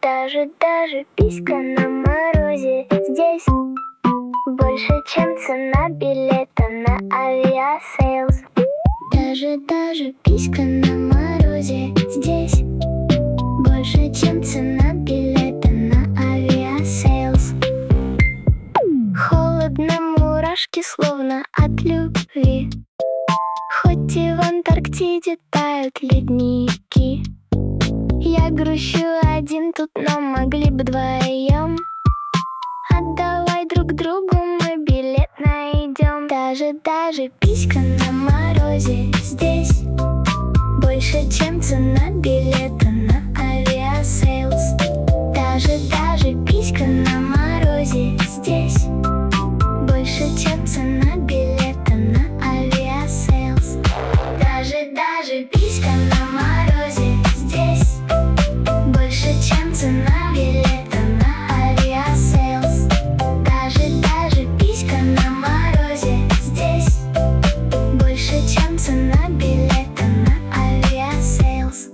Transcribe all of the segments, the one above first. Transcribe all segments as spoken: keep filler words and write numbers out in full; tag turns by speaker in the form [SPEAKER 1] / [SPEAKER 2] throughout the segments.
[SPEAKER 1] Даже, даже писька на морозе здесь больше, чем цена билета на авиасейлс. Даже, даже писька на морозе здесь больше, чем цена билета на авиасейлс. Холодно, мурашки словно от любви, хоть и в Антарктиде тают ледники. Я грущу один тут, но могли бы вдвоем. Отдавай друг другу, мы билет найдем. Даже, даже писька на морозе здесь больше, чем цена билета на авиасейлс. Даже, даже писька на морозе здесь больше, чем цена билета на авиасейлс. Даже, даже писька на морозе здесь больше, чем цена билета на авиасейлс. Даже, даже писька на морозе здесь больше, чем цена билета на авиасейлс.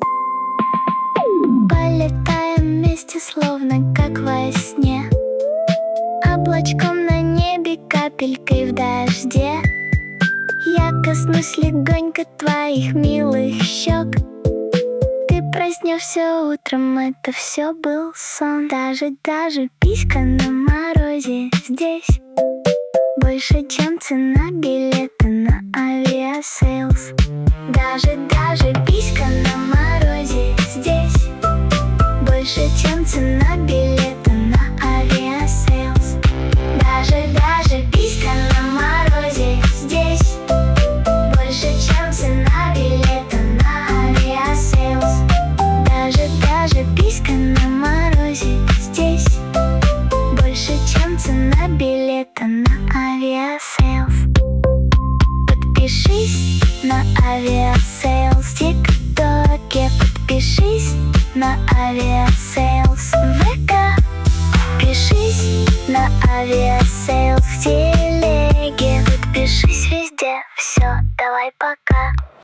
[SPEAKER 1] Полетаем вместе, словно как во сне, облачком на небе, капелькой в дожде. Я коснусь легонько твоих милых щек. Ты проснешься утром, это все был сон. Даже, даже писька на морозе здесь больше, чем цена билета на авиасейлс. Даже, даже писька на морозе здесь больше, чем цена билета на авиасейлс. Даже, даже писька на морозе здесь больше, чем цена билета на авиасейлс. Даже, даже писька на морозе здесь больше, чем цена билета на авиасейлс. Подпишись на авиасейлс в ТикТоке, подпишись на авиасейлс в ВК, подпишись на авиасейлс в телеге, подпишись везде. Все, давай пока.